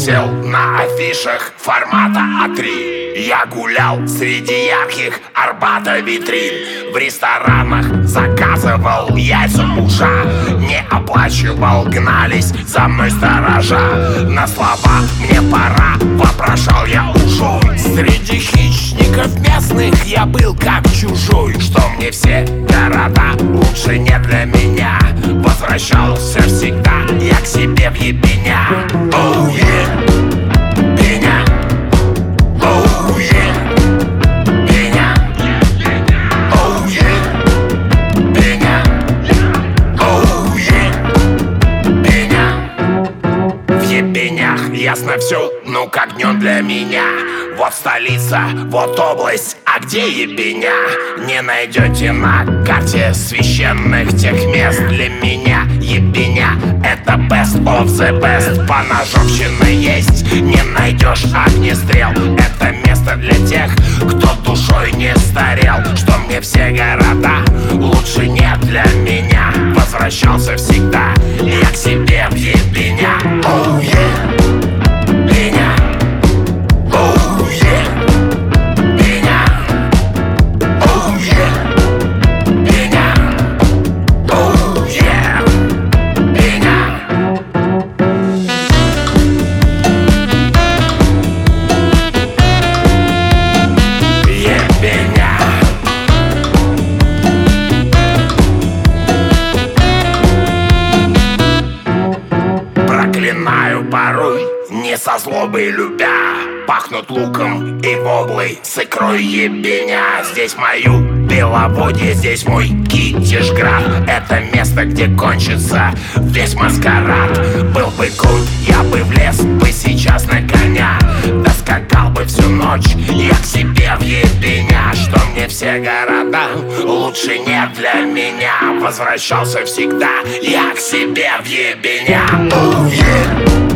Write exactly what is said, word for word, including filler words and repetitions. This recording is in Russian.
висел на афишах формата а три. Я гулял среди ярких Арбата витрин. В ресторанах заказывал яйца мужа. Не оплачивал, гнались за мной сторожа. На слова «мне пора» вопрошал я ужу. Среди хищников местных я был как чужой. Что мне все города лучше не для меня. Возвращался всегда я к себе в ебеня. Оу, е, Беня. Оу, е, Беня. Оу, е, Беня. Оу, е, Беня. В ебенях ясно все, ну как днем для меня. Вот столица, вот область, а где ебеня? Не найдете на карте священных тех мест. Для меня ебеня — это best of the best. Поножовщина есть, не найдешь огнестрел. Это место для тех, кто душой не старел. Что мне все города лучше не для меня. Возвращался всегда я к себе в ебеня. Оу, е, Беня. Оу, е, Беня. Оу, е, Беня. Оу, е, Беня. Ебеня. Проклинаю порой, не со злобой любя. Пахнут луком и воблой с икрой ебеня. Здесь мою беловодье, здесь мой Китежград. Это место, где кончится весь маскарад. Был бы крут, я бы влез бы сейчас на коня. Доскакал бы всю ночь я к себе в ебеня. Что мне все города лучше не для меня. Возвращался всегда я к себе в ебеня. Оу, е.